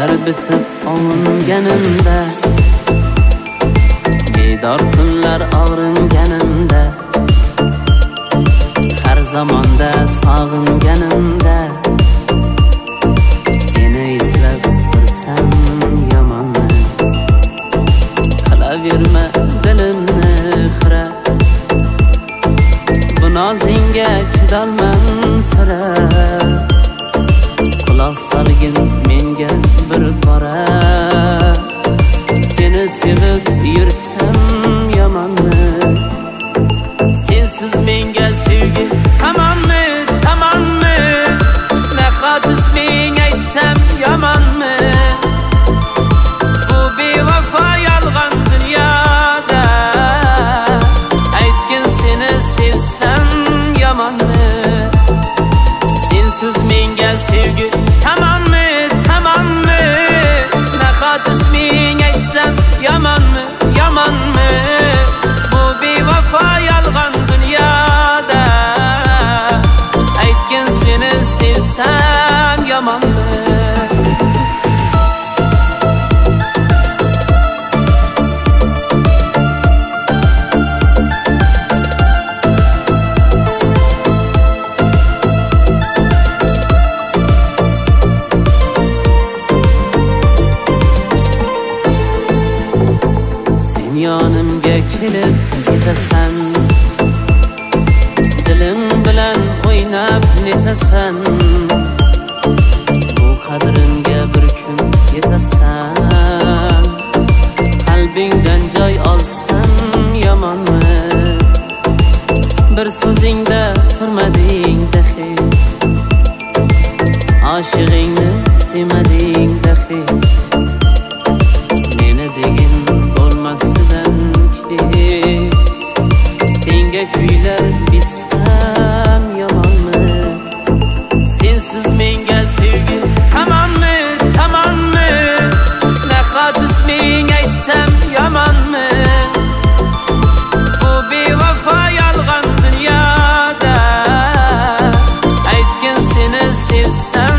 Kuylar bitib ovunganimda, bedor tunlar og'ringanimda, har zamonda sog'inganimda seni eslab tursam yomonmi? Qilaverma dilimni xira, bu nozingga chidolman sira. Quloq solgin menga bir bora, seni sevib yursam yomonmi? Sensiz menga sevgi tamommi, tamommi? Nahot isming aytsam yomonmi? Bu bevafo yolg'on dunyoda aytgin seni sevsam yomonmi? Sensiz menga sevgi tamommi, tamommi? Nahot isming aytsam yomonmi, yomonmi? Bu bevafo yolg'on dunyoda aytgin seni sevsam yomonmi? Yonimga kelib ketasan, dilim bilan o'ynab netasan. Bu qadrimga bir kun yetasan, qalbingdan joy olsam yomonmi? Bir so'zingda turmading-da hech, oshig'ingni sevmading-da hech. Meni degin bo'lmasidan kech, senga kuylar bitsam yomonmi? Sensiz menga sevgi tamommi, tamommi? Nahot isming aytsam yomonmi? Bu bevafo yolg'on dunyoda aytgin seni sevsam